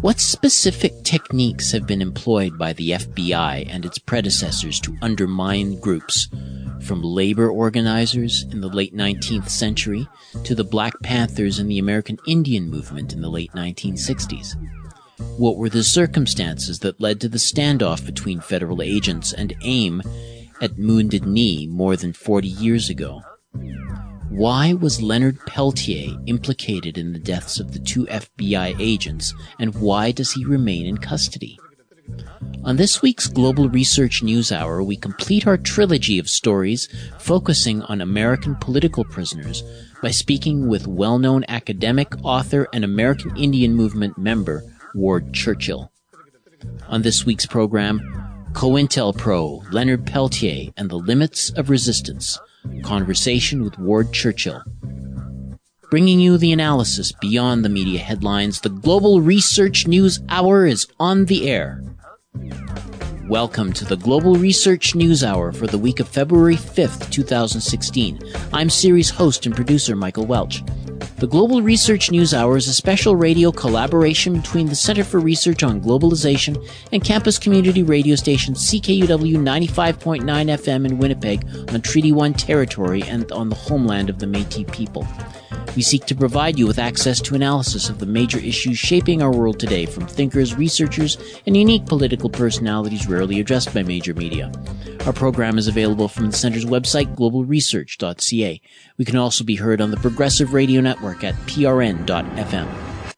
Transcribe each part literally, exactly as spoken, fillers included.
What specific techniques have been employed by the F B I and its predecessors to undermine groups, from labor organizers in the late nineteenth century to the Black Panthers in the American Indian movement in the late nineteen sixties? What were the circumstances that led to the standoff between federal agents and AIM at Wounded Knee more than forty years ago? Why was Leonard Peltier implicated in the deaths of the two F B I agents, and why does he remain in custody? On this week's Global Research News Hour, we complete our trilogy of stories focusing on American political prisoners by speaking with well-known academic, author, and American Indian Movement member Ward Churchill. On this week's program, COINTELPRO, Leonard Peltier, and the Limits of Resistance, conversation with Ward Churchill. Bringing you the analysis beyond the media headlines, the Global Research News Hour is on the air. Welcome to the Global Research News Hour for the week of February fifth, twenty sixteen. I'm series host and producer Michael Welch. The Global Research News Hour is a special radio collaboration between the Center for Research on Globalization and campus community radio station C K U W ninety-five point nine F M in Winnipeg on Treaty one territory and on the homeland of the Métis people. We seek to provide you with access to analysis of the major issues shaping our world today from thinkers, researchers, and unique political personalities rarely addressed by major media. Our program is available from the Center's website, global research dot c a. We can also be heard on the Progressive Radio Network at p r n dot f m.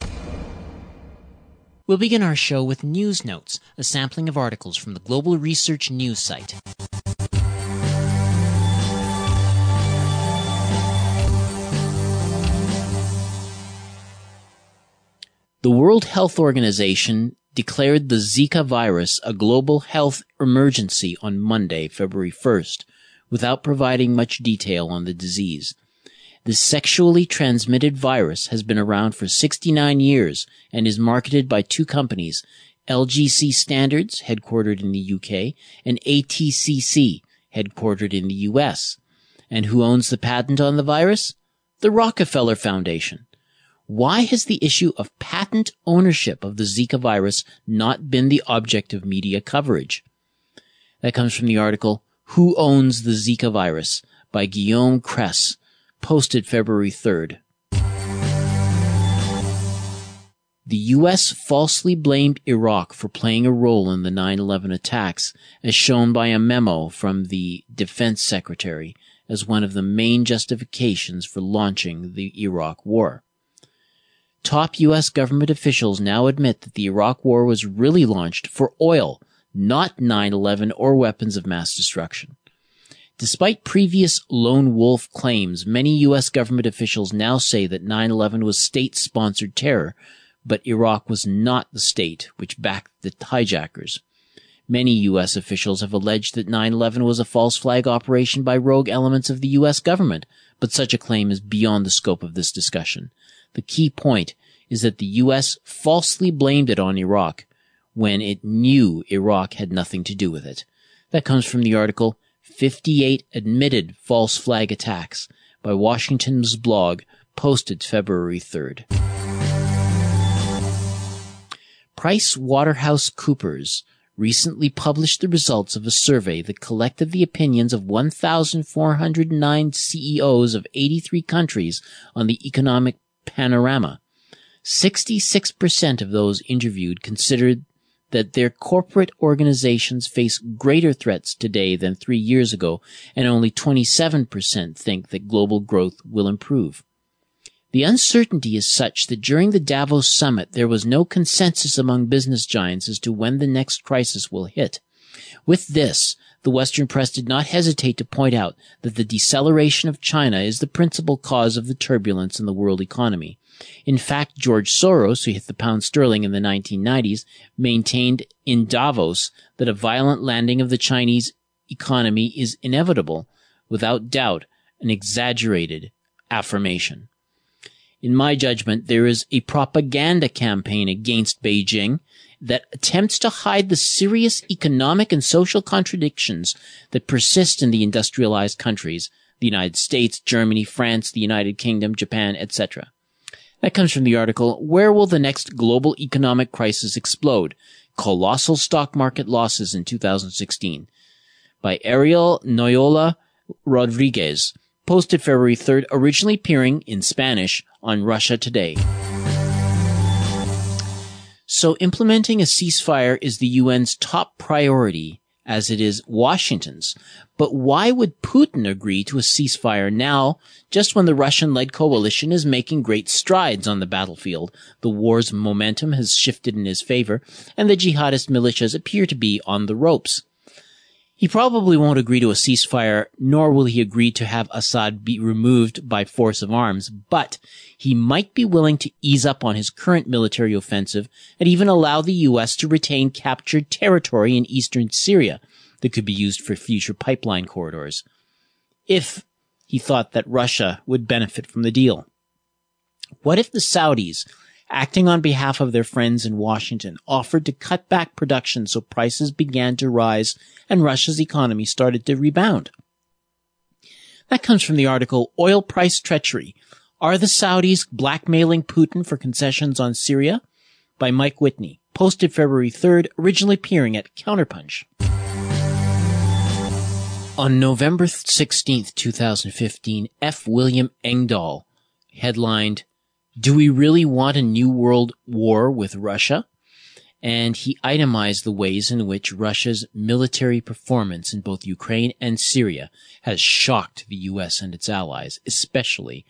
We'll begin our show with News Notes, a sampling of articles from the Global Research News site. The World Health Organization declared the Zika virus a global health emergency on Monday, February first, without providing much detail on the disease. This sexually transmitted virus has been around for sixty-nine years and is marketed by two companies, L G C Standards, headquartered in the U K, and A T C C, headquartered in the U S. And who owns the patent on the virus? The Rockefeller Foundation. Why has the issue of patent ownership of the Zika virus not been the object of media coverage? That comes from the article, Who Owns the Zika Virus? By Guillaume Kress, posted February third. The U S falsely blamed Iraq for playing a role in the nine eleven attacks, as shown by a memo from the Defense Secretary, as one of the main justifications for launching the Iraq War. Top U S government officials now admit that the Iraq War was really launched for oil, not nine eleven or weapons of mass destruction. Despite previous lone wolf claims, many U S government officials now say that nine eleven was state-sponsored terror, but Iraq was not the state which backed the hijackers. Many U S officials have alleged that nine eleven was a false flag operation by rogue elements of the U S government, but such a claim is beyond the scope of this discussion. The key point is that the U S falsely blamed it on Iraq when it knew Iraq had nothing to do with it. That comes from the article, fifty-eight Admitted False Flag Attacks by Washington's blog, posted February third. PricewaterhouseCoopers recently published the results of a survey that collected the opinions of one thousand four hundred nine C E Os of eighty-three countries on the economic panorama. sixty-six percent of those interviewed considered that their corporate organizations face greater threats today than three years ago, and only twenty-seven percent think that global growth will improve. The uncertainty is such that during the Davos summit there was no consensus among business giants as to when the next crisis will hit. With this, the Western press did not hesitate to point out that the deceleration of China is the principal cause of the turbulence in the world economy. In fact, George Soros, who hit the pound sterling in the nineteen nineties, maintained in Davos that a violent landing of the Chinese economy is inevitable, without doubt, an exaggerated affirmation. In my judgment, there is a propaganda campaign against Beijing that attempts to hide the serious economic and social contradictions that persist in the industrialized countries, the United States, Germany, France, the United Kingdom, Japan, et cetera. That comes from the article, Where Will the Next Global Economic Crisis Explode? Colossal Stock Market Losses in two thousand sixteen, by Ariel Noyola Rodriguez, posted February third, originally appearing in Spanish on Russia Today. So implementing a ceasefire is the U N's top priority, as it is Washington's. But why would Putin agree to a ceasefire now, just when the Russian-led coalition is making great strides on the battlefield? The war's momentum has shifted in his favor, and the jihadist militias appear to be on the ropes. He probably won't agree to a ceasefire, nor will he agree to have Assad be removed by force of arms, but he might be willing to ease up on his current military offensive and even allow the U S to retain captured territory in eastern Syria that could be used for future pipeline corridors, if he thought that Russia would benefit from the deal. What if the Saudis, acting on behalf of their friends in Washington, offered to cut back production so prices began to rise and Russia's economy started to rebound? That comes from the article, Oil Price Treachery. Are the Saudis blackmailing Putin for concessions on Syria? By Mike Whitney, posted February third, originally appearing at Counterpunch. On November sixteenth, twenty fifteen, F. William Engdahl headlined, Do we really want a new world war with Russia? And he itemized the ways in which Russia's military performance in both Ukraine and Syria has shocked the U S and its allies, especially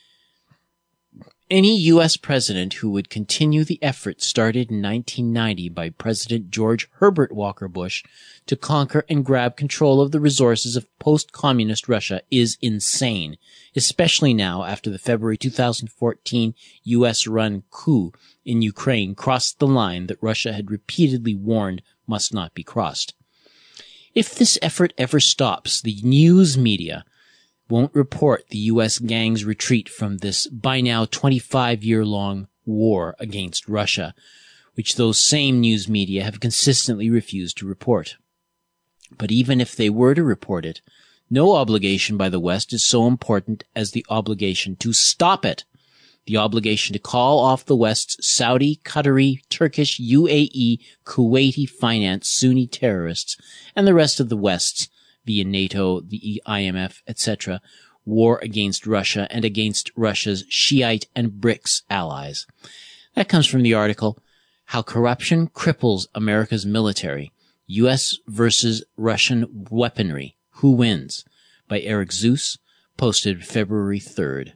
any U S president who would continue the effort started in nineteen ninety by President George Herbert Walker Bush to conquer and grab control of the resources of post-communist Russia is insane, especially now after the February two thousand fourteen U S-run coup in Ukraine crossed the line that Russia had repeatedly warned must not be crossed. If this effort ever stops, the news media won't report the U S gang's retreat from this by now twenty-five-year-long war against Russia, which those same news media have consistently refused to report. But even if they were to report it, no obligation by the West is so important as the obligation to stop it. The obligation to call off the West's Saudi, Qatari, Turkish, U A E, Kuwaiti financed Sunni terrorists and the rest of the West's, via NATO, the I M F, et cetera, war against Russia and against Russia's Shiite and BRICS allies. That comes from the article, How Corruption Cripples America's Military, U S versus Russian Weaponry, Who Wins? By Eric Zeus, posted February third.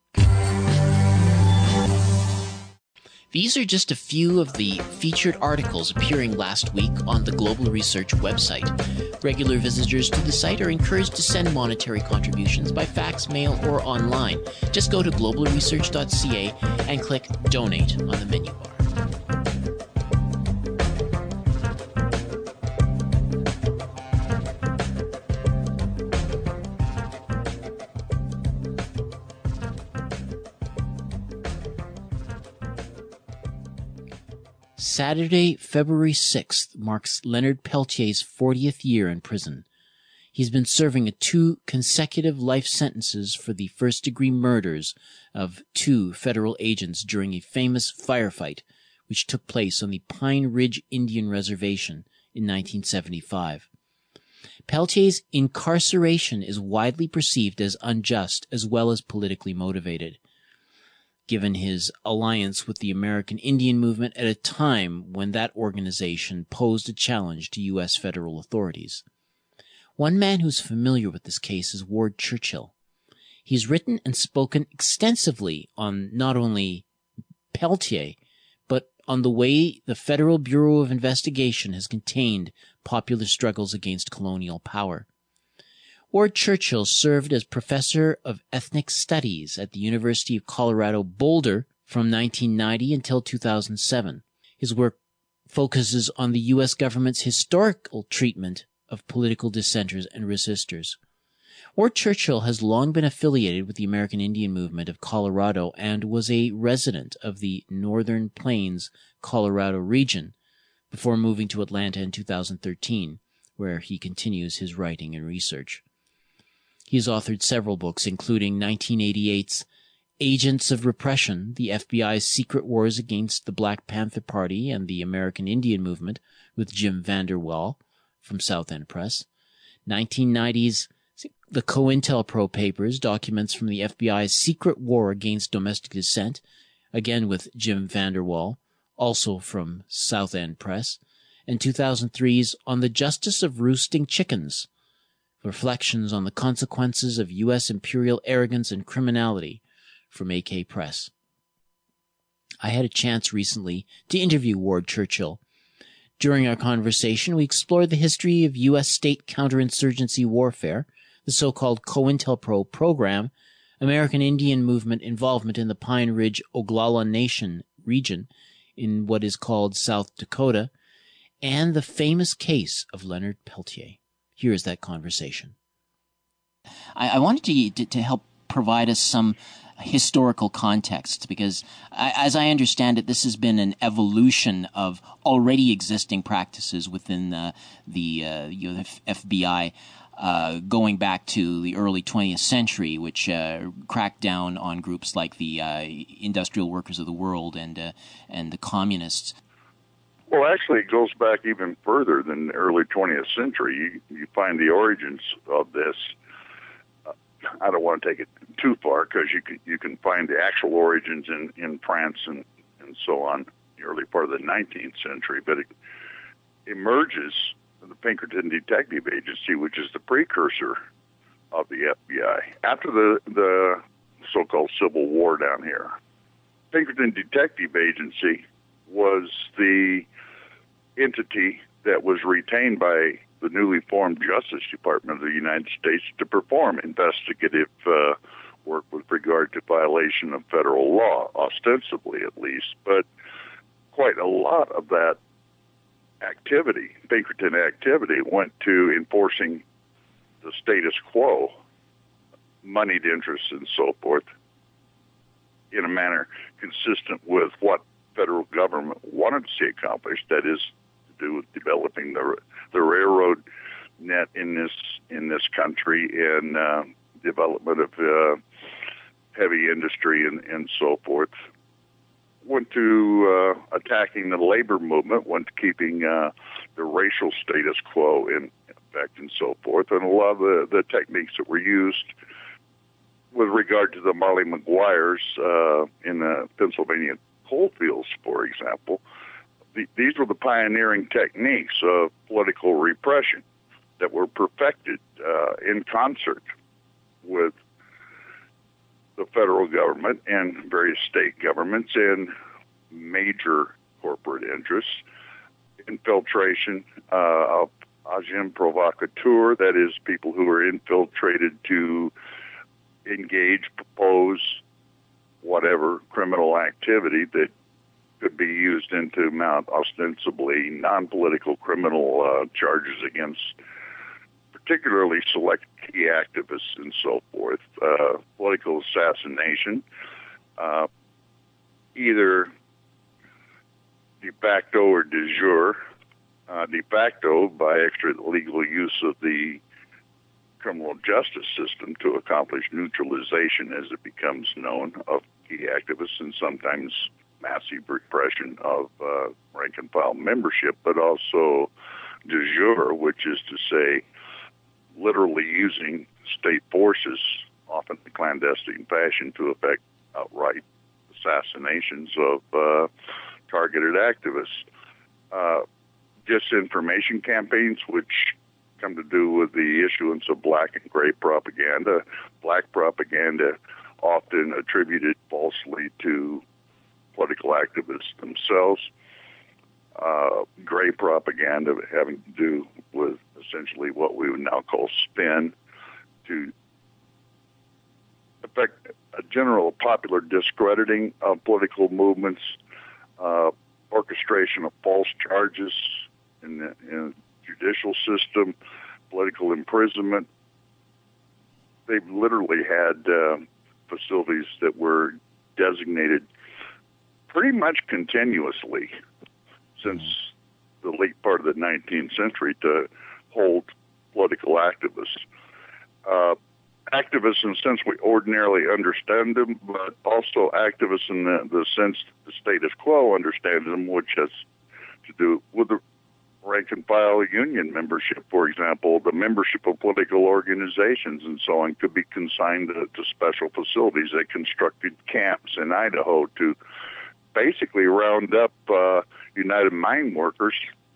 These are just a few of the featured articles appearing last week on the Global Research website. Regular visitors to the site are encouraged to send monetary contributions by fax, mail, or online. Just go to global research dot c a and click Donate on the menu bar. Saturday, February sixth, marks Leonard Peltier's fortieth year in prison. He's been serving a two consecutive life sentences for the first-degree murders of two federal agents during a famous firefight which took place on the Pine Ridge Indian Reservation in nineteen seventy-five. Peltier's incarceration is widely perceived as unjust as well as politically motivated, given his alliance with the American Indian movement at a time when that organization posed a challenge to U S federal authorities. One man who's familiar with this case is Ward Churchill. He's written and spoken extensively on not only Peltier, but on the way the Federal Bureau of Investigation has contained popular struggles against colonial power. Ward Churchill served as professor of ethnic studies at the University of Colorado Boulder from nineteen ninety until two thousand seven. His work focuses on the U S government's historical treatment of political dissenters and resistors. Ward Churchill has long been affiliated with the American Indian Movement of Colorado and was a resident of the Northern Plains, Colorado region before moving to Atlanta in two thousand thirteen, where he continues his writing and research. He has authored several books, including nineteen eighty-eight's agents of repression, the F B I's secret wars against the Black Panther Party and the American Indian Movement with Jim Vander Well from South End Press. nineteen nineties, the COINTELPRO papers, documents from the F B I's secret war against domestic dissent, again with Jim Vander Well, also from South End Press, and two thousand three's On the Justice of Roosting Chickens, reflections on the consequences of U S imperial arrogance and criminality, from A K Press. I had a chance recently to interview Ward Churchill. During our conversation, we explored the history of U S state counterinsurgency warfare, the so-called COINTELPRO program, American Indian Movement involvement in the Pine Ridge Oglala Nation region in what is called South Dakota, and the famous case of Leonard Peltier. Here is that conversation. I, I wanted to, to, to help provide us some historical context, because I, as I understand it, this has been an evolution of already existing practices within the, the, uh, you know, the F B I, uh, going back to the early twentieth century, which uh, cracked down on groups like the uh, Industrial Workers of the World and uh, and the Communists. Well, actually, it goes back even further than the early twentieth century. You, you find the origins of this. Uh, I don't want to take it too far, because you can you can find the actual origins in, in France and, and so on, the early part of the nineteenth century. But it emerges in the Pinkerton Detective Agency, which is the precursor of the F B I. After the, the so-called Civil War down here, Pinkerton Detective Agency was the entity that was retained by the newly formed Justice Department of the United States to perform investigative uh, work with regard to violation of federal law, ostensibly at least. But quite a lot of that activity, Pinkerton activity, went to enforcing the status quo, moneyed interests and so forth, in a manner consistent with what federal government wanted to see accomplished, that is to do with developing the the railroad net in this in this country and uh, development of uh, heavy industry and, and so forth. Went to uh, attacking the labor movement, went to keeping uh, the racial status quo in effect and so forth, and a lot of the, the techniques that were used with regard to the Marley McGuires uh, in the Pennsylvania coalfields, for example. The, these were the pioneering techniques of political repression that were perfected uh, in concert with the federal government and various state governments and major corporate interests. Infiltration uh, of agents provocateurs, that is, people who were infiltrated to engage, propose whatever criminal activity that could be used in to mount ostensibly non-political criminal uh, charges against particularly select key activists and so forth. Uh, political assassination, uh, either de facto or de jure. Uh, de facto by extralegal use of the criminal justice system to accomplish neutralization, as it becomes known, of key activists, and sometimes massive repression of uh, rank-and-file membership, but also de jure, which is to say literally using state forces, often in clandestine fashion, to effect outright assassinations of uh, targeted activists. Uh, disinformation campaigns, which come to do with the issuance of black and gray propaganda. Black propaganda often attributed falsely to political activists themselves. Uh, gray propaganda having to do with essentially what we would now call spin, to affect a general popular discrediting of political movements, uh, orchestration of false charges in the, in the judicial system, political imprisonment. They've literally had uh, facilities that were designated pretty much continuously since the late part of the nineteenth century to hold political activists. Uh, activists in the sense we ordinarily understand them, but also activists in the, the sense the status quo understands them, which has to do with the rank and file union membership, for example. The membership of political organizations and so on could be consigned to, to special facilities. They constructed camps in Idaho to basically round up uh, United Mine Workers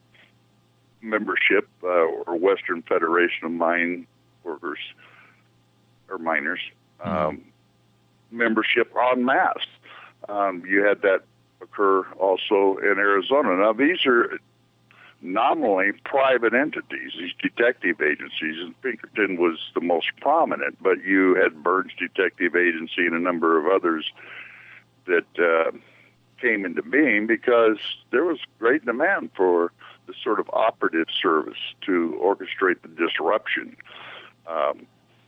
membership, uh, or Western Federation of Mine Workers or Miners um, mm-hmm. membership en masse. Um, you had that occur also in Arizona. Now, these are nominally private entities, these detective agencies, and Pinkerton was the most prominent, but you had Burns Detective Agency and a number of others that uh, came into being because there was great demand for the sort of operative service to orchestrate the disruption um,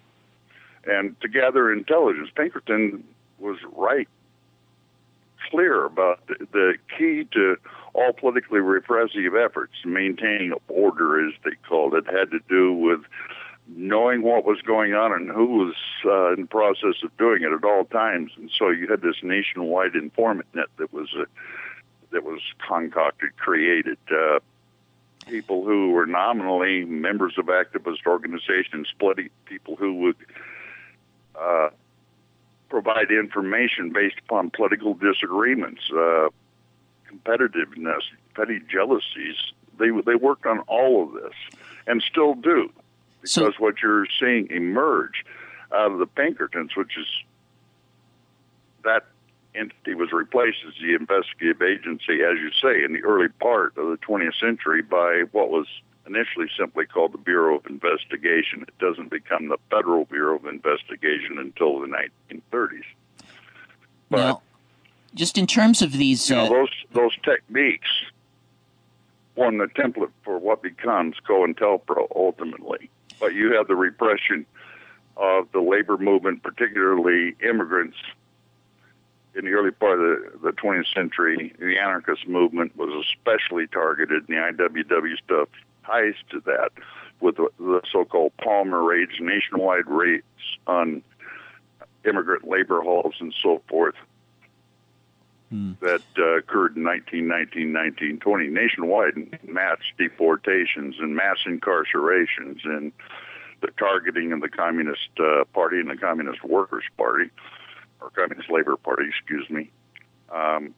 and to gather intelligence. Pinkerton was right clear about the, the key to all politically repressive efforts, maintaining order, as they called it, had to do with knowing what was going on and who was uh, in the process of doing it at all times. And so you had this nationwide informant net that was uh, that was concocted, created. Uh, people who were nominally members of activist organizations, split people who would uh, provide information based upon political disagreements, uh, competitiveness, petty jealousies. They they worked on all of this and still do, because so, what you're seeing emerge out of the Pinkertons, which is that entity was replaced as the investigative agency, as you say, in the early part of the twentieth century by what was initially simply called the Bureau of Investigation. It doesn't become the Federal Bureau of Investigation until the nineteen thirties. But, now, just in terms of these... You know, uh... those, those techniques form the template for what becomes COINTELPRO ultimately. But you have the repression of the labor movement, particularly immigrants. In the early part of the, the twentieth century, the anarchist movement was especially targeted, and the I W W stuff ties to that with the, the so-called Palmer raids, nationwide raids on immigrant labor halls and so forth hmm. that uh, occurred in nineteen nineteen, nineteen twenty, nationwide, mass deportations and mass incarcerations and the targeting of the Communist uh, Party and the Communist Workers' Party, or Communist Labor Party, excuse me, um,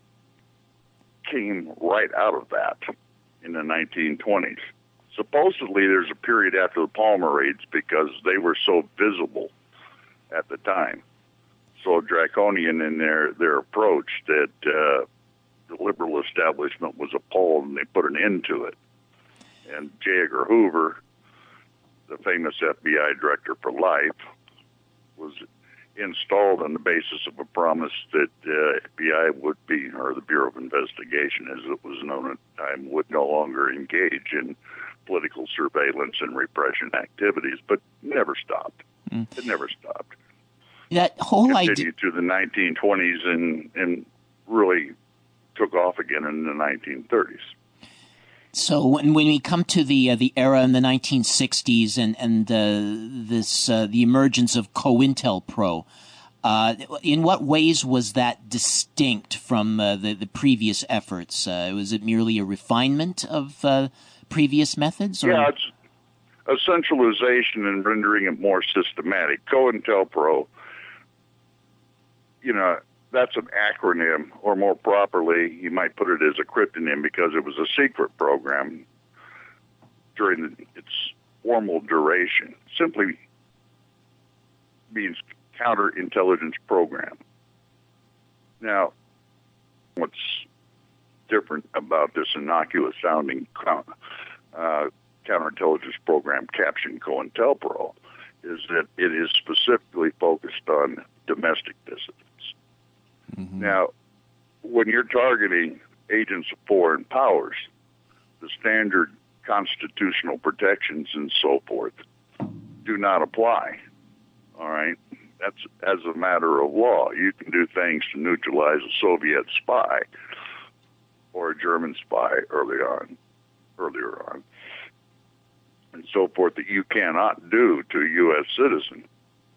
came right out of that in the nineteen twenties. Supposedly, there's a period after the Palmer raids because they were so visible at the time, so draconian in their, their approach that uh, the liberal establishment was appalled and they put an end to it. And J. Edgar Hoover, the famous F B I director for life, was installed on the basis of a promise that uh, F B I would be, or the Bureau of Investigation, as it was known at the time, would no longer engage in political surveillance and repression activities, but never stopped. Mm. It never stopped. That whole idea continued through the nineteen twenties and, and really took off again in the nineteen thirties. So when when we come to the uh, the era in the nineteen sixties and and uh, this uh, the emergence of COINTELPRO, uh, in what ways was that distinct from uh, the the previous efforts? Uh, was it merely a refinement of uh, previous methods? Or? Yeah, it's a centralization and rendering it more systematic. COINTELPRO, you know, that's an acronym, or more properly, you might put it as a cryptonym, because it was a secret program during the, its formal duration. Simply means counterintelligence program. Now, what's different about this innocuous-sounding uh, counterintelligence program captioned COINTELPRO is that it is specifically focused on domestic dissidents. Mm-hmm. Now, when you're targeting agents of foreign powers, the standard constitutional protections and so forth do not apply. All right? That's as a matter of law. You can do things to neutralize a Soviet spy or a German spy early on, earlier on, and so forth, that you cannot do to a U S citizen.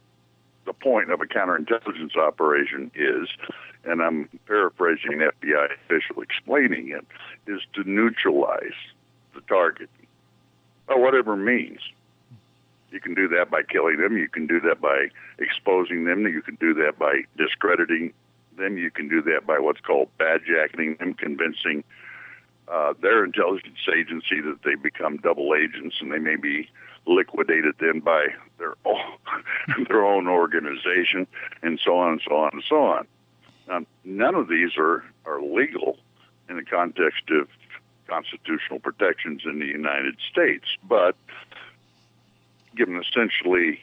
the point of a counterintelligence operation is, and I'm paraphrasing an F B I official explaining it, is to neutralize the target, by whatever means. You can do that by killing them. You can do that by exposing them. You can do that by discrediting them. You can do that by what's called badjacking them, convincing uh, their intelligence agency that they become double agents and they may be liquidated then by their own, their own organization, and so on and so on and so on. Now, none of these are, are legal in the context of constitutional protections in the United States, but given essentially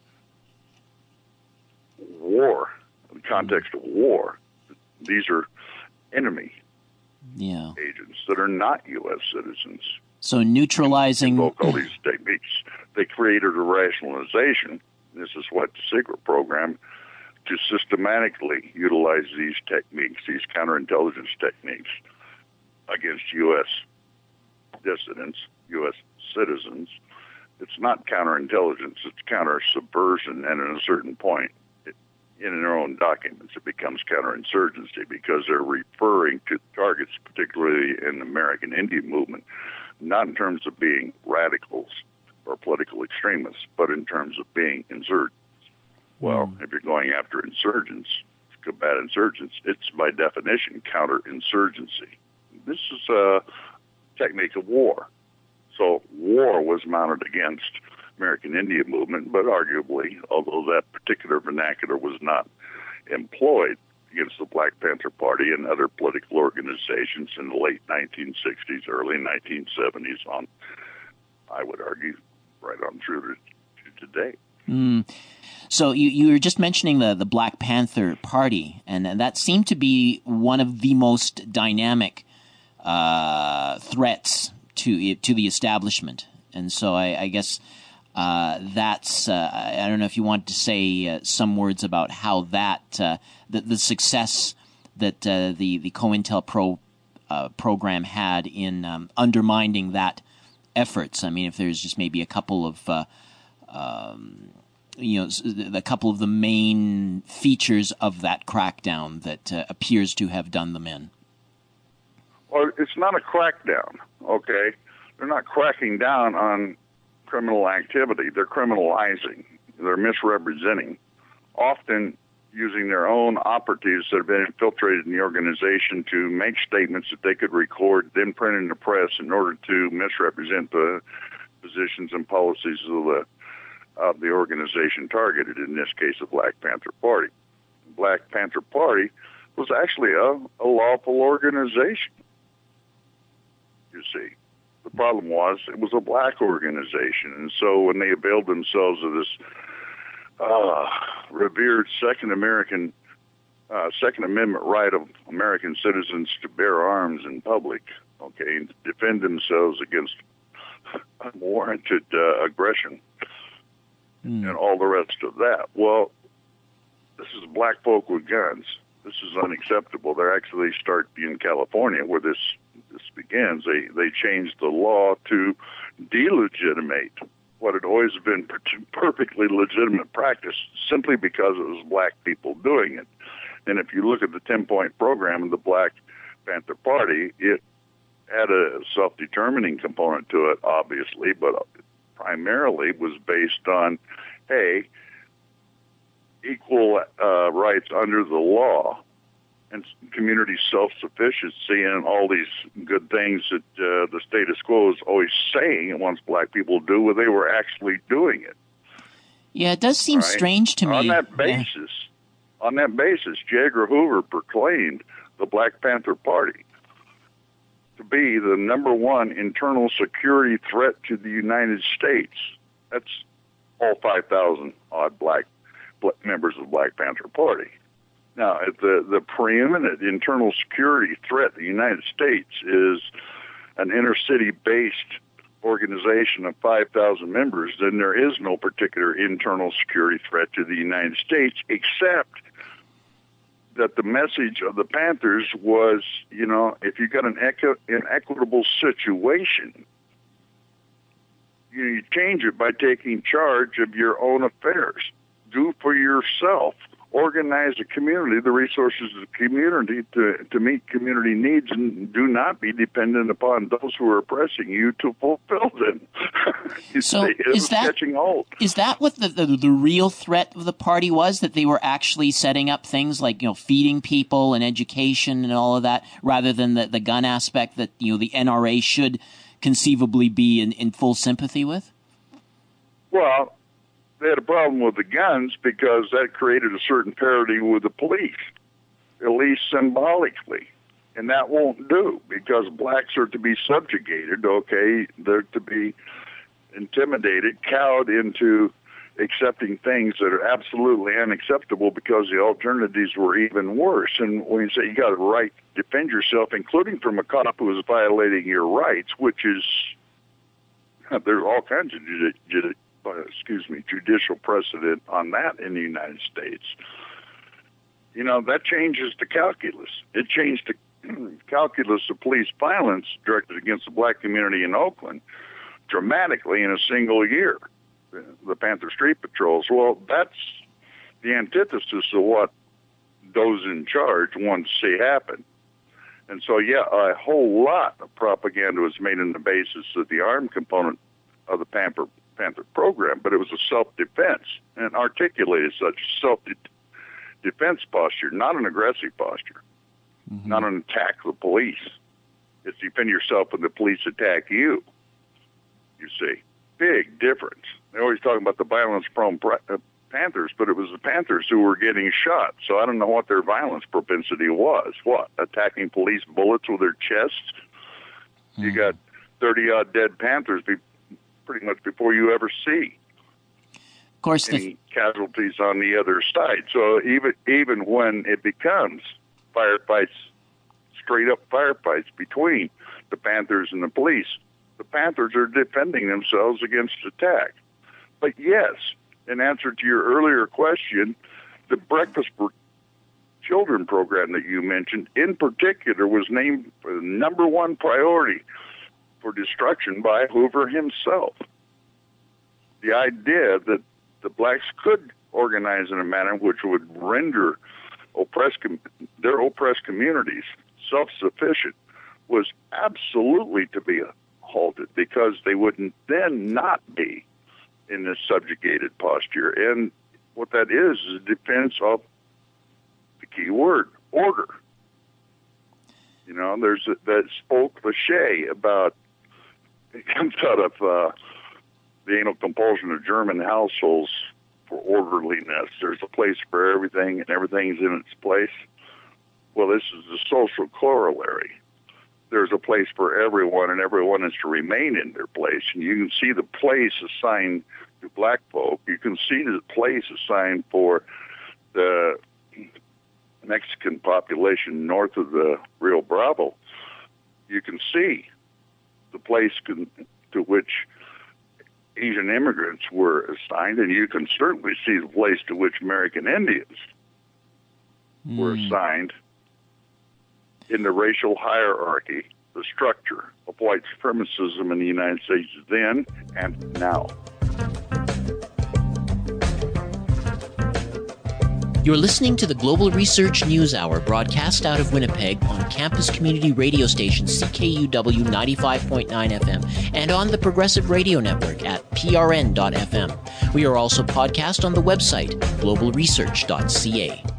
war, in the context of war, these are enemy yeah. agents that are not U S citizens. So neutralizing... Invoke all these techniques. They created a rationalization. This is what the secret program, to systematically utilize these techniques, these counterintelligence techniques, against U S dissidents, U S citizens. It's not counterintelligence, it's counter-subversion, and at a certain point, it, in their own documents, it becomes counterinsurgency because they're referring to targets, particularly in the American Indian movement, not in terms of being radicals or political extremists, but in terms of being insurgents. Well, mm. if you're going after insurgents, to combat insurgents, it's by definition counterinsurgency. This is a technique of war. So war was mounted against American Indian movement, but arguably, although that particular vernacular was not employed against the Black Panther Party and other political organizations in the late nineteen sixties, early nineteen seventies, on, I would argue, right on through to, to today. Mm. So you, you were just mentioning the, the Black Panther Party, and, and that seemed to be one of the most dynamic uh, threats to to the establishment. And so I, I guess uh, that's, uh, I don't know if you want to say uh, some words about how that, uh, the, the success that uh, the, the COINTELPRO uh, program had in um, undermining that efforts. I mean, if there's just maybe a couple of, uh, um, you know, a couple of the main features of that crackdown that uh, appears to have done them in. Well, it's not a crackdown, okay? They're not cracking down on criminal activity. They're criminalizing. They're misrepresenting, often using their own operatives that have been infiltrated in the organization to make statements that they could record, then print in the press in order to misrepresent the positions and policies of the, of the organization targeted, in this case, the Black Panther Party. The Black Panther Party was actually a, a lawful organization, you see. The problem was it was a black organization, and so when they availed themselves of this uh, revered Second American, uh, Second Amendment right of American citizens to bear arms in public, okay, and to defend themselves against unwarranted uh, aggression mm. and all the rest of that. Well, this is black folk with guns. This is unacceptable. They actually start in California, where this this begins. They they changed the law to delegitimate what had always been perfectly legitimate practice, simply because it was black people doing it. And if you look at the ten-point program of the Black Panther Party, it had a self-determining component to it, obviously, but primarily was based on, hey, equal uh, rights under the law and community self-sufficiency and all these good things that uh, the status quo is always saying it wants black people to do, where they were actually doing it. Yeah, it does seem right? strange to me. On that basis, yeah. on that basis, J. Edgar Hoover proclaimed the Black Panther Party to be the number one internal security threat to the United States. That's all five thousand odd black members of the Black Panther Party. Now, if the, the preeminent internal security threat to the United States is an inner-city-based organization of five thousand members, then there is no particular internal security threat to the United States, except that the message of the Panthers was, you know, if you've got an equi- inequitable situation, you change it by taking charge of your own affairs. do for yourself. Organize a community, the resources of the community to, to meet community needs, and do not be dependent upon those who are oppressing you to fulfill them. So is that, catching hold. Is that what the, the, the real threat of the party was, that they were actually setting up things like, you know, feeding people and education and all of that, rather than the, the gun aspect that, you know, the N R A should conceivably be in, in full sympathy with? Well, they had a problem with the guns because that created a certain parity with the police, at least symbolically. And that won't do, because blacks are to be subjugated, okay? They're to be intimidated, cowed into accepting things that are absolutely unacceptable because the alternatives were even worse. And when you say you got a right to defend yourself, including from a cop who is violating your rights, which is, there's all kinds of judi- judi- Uh, excuse me, judicial precedent on that in the United States. You know, that changes the calculus. It changed the calculus of police violence directed against the black community in Oakland dramatically in a single year. The, the Panther Street Patrols. Well, that's the antithesis of what those in charge want to see happen. And so, yeah, a whole lot of propaganda was made on the basis of the armed component of the Panther Panther program, but it was a self-defense and articulated such self-defense posture, not an aggressive posture, mm-hmm. not an attack of the police. It's defend yourself when the police attack you, you see. Big difference. They always talk about the violence-prone Panthers, but it was the Panthers who were getting shot, so I don't know what their violence propensity was. What, attacking police bullets with their chests? Mm-hmm. You got thirty-odd dead Panthers be- pretty much before you ever see of course, any the... casualties on the other side. So even even when it becomes firefights, straight up firefights between the Panthers and the police, the Panthers are defending themselves against attack. But yes, in answer to your earlier question, the Breakfast for Children program that you mentioned in particular was named for the number one priority for destruction by Hoover himself. The idea that the blacks could organize in a manner which would render oppressed com- their oppressed communities self-sufficient was absolutely to be halted, because they would then not be in this subjugated posture. And what that is is a defense of the key word, order. You know, there's a, that old cliche about, it comes out of uh, the anal compulsion of German households for orderliness. There's a place for everything, and everything's in its place. Well, this is the social corollary. There's a place for everyone, and everyone is to remain in their place. And you can see the place assigned to black folk. You can see the place assigned for the Mexican population north of the Rio Bravo. You can see the place can, to which Asian immigrants were assigned, and you can certainly see the place to which American Indians mm. were assigned in the racial hierarchy, the structure of white supremacism in the United States then and now. You're listening to the Global Research News Hour, broadcast out of Winnipeg on campus community radio station C K U W ninety-five point nine F M and on the Progressive Radio Network at P R N dot F M. We are also podcast on the website global research dot C A.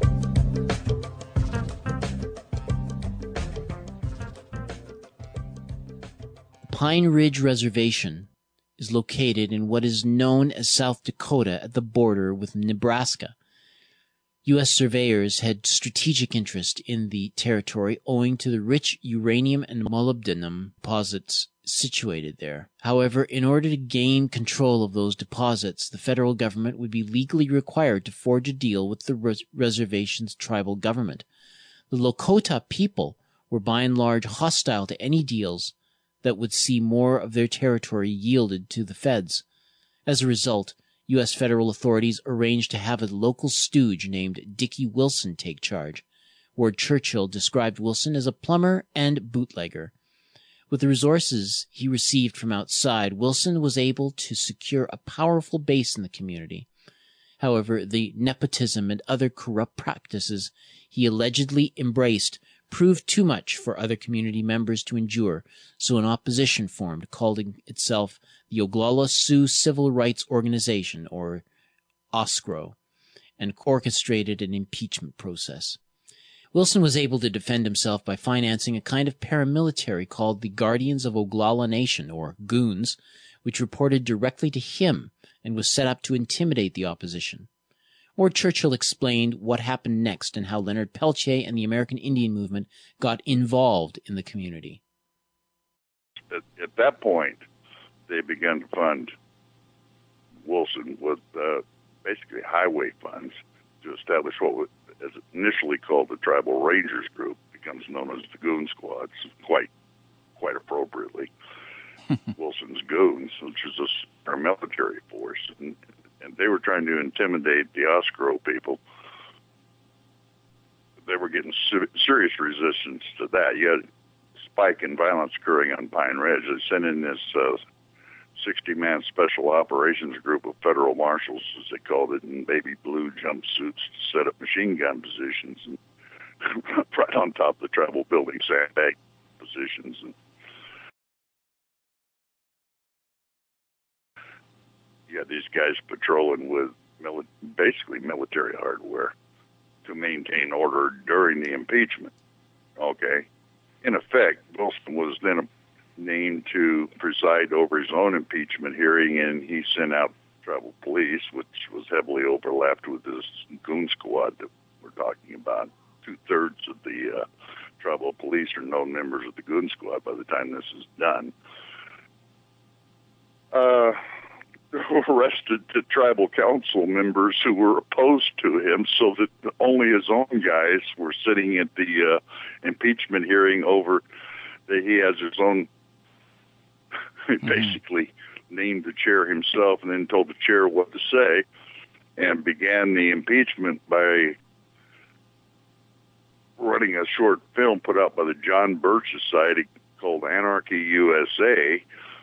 Pine Ridge Reservation is located in what is known as South Dakota at the border with Nebraska. U S surveyors had strategic interest in the territory owing to the rich uranium and molybdenum deposits situated there. However, in order to gain control of those deposits, the federal government would be legally required to forge a deal with the res- reservation's tribal government. The Lakota people were by and large hostile to any deals that would see more of their territory yielded to the feds. As a result, U S federal authorities arranged to have a local stooge named Dickie Wilson take charge. Ward Churchill described Wilson as a plumber and bootlegger. With the resources he received from outside, Wilson was able to secure a powerful base in the community. However, the nepotism and other corrupt practices he allegedly embraced proved too much for other community members to endure, so an opposition formed calling itself the Oglala Sioux Civil Rights Organization, or O S C R O, and orchestrated an impeachment process. Wilson was able to defend himself by financing a kind of paramilitary called the Guardians of Oglala Nation, or Goons, which reported directly to him and was set up to intimidate the opposition. Or Churchill explained what happened next and how Leonard Peltier and the American Indian movement got involved in the community. At, at that point, they began to fund Wilson with uh, basically highway funds to establish what was as initially called the Tribal Rangers Group, becomes known as the Goon Squads, quite quite appropriately. Wilson's Goons, which is a paramilitary force, and, and they were trying to intimidate the O S C R O people. They were getting se- serious resistance to that. You had a spike in violence occurring on Pine Ridge. They sent in this uh, sixty-man special operations group of federal marshals, as they called it, in baby blue jumpsuits to set up machine gun positions and right on top of the tribal building sandbag positions. And you had these guys patrolling with mili- basically military hardware to maintain order during the impeachment. Okay. In effect, Wilson was then a named to preside over his own impeachment hearing, and he sent out tribal police, which was heavily overlapped with this Goon Squad that we're talking about. Two-thirds of the uh, tribal police are known members of the Goon Squad by the time this is done. Uh, arrested the tribal council members who were opposed to him, so that only his own guys were sitting at the uh, impeachment hearing over that he has his own. He basically named the chair himself and then told the chair what to say, and began the impeachment by running a short film put out by the John Birch Society called Anarchy U S A,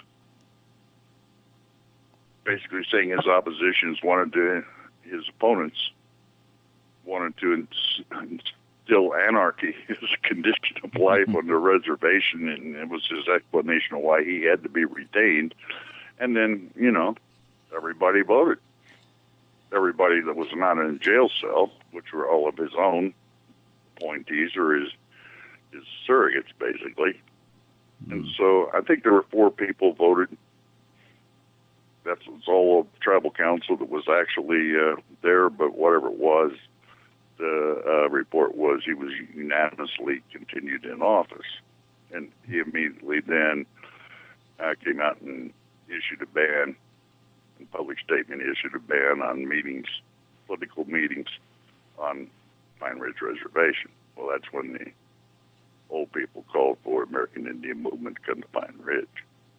basically saying his oppositions wanted to, his opponents wanted to instill anarchy as a condition of life on the reservation, and it was his explanation of why he had to be retained. And then, you know, everybody voted. Everybody that was not in a jail cell, which were all of his own appointees or his, his surrogates, basically. Mm. And so I think there were four people voted. That's all of the tribal council that was actually uh, there, but whatever it was, the uh, report was he was unanimously continued in office. And he immediately then uh, came out and issued a ban, in public statement, issued a ban on meetings, political meetings on Pine Ridge Reservation. Well, that's when the old people called for American Indian movement to come to Pine Ridge.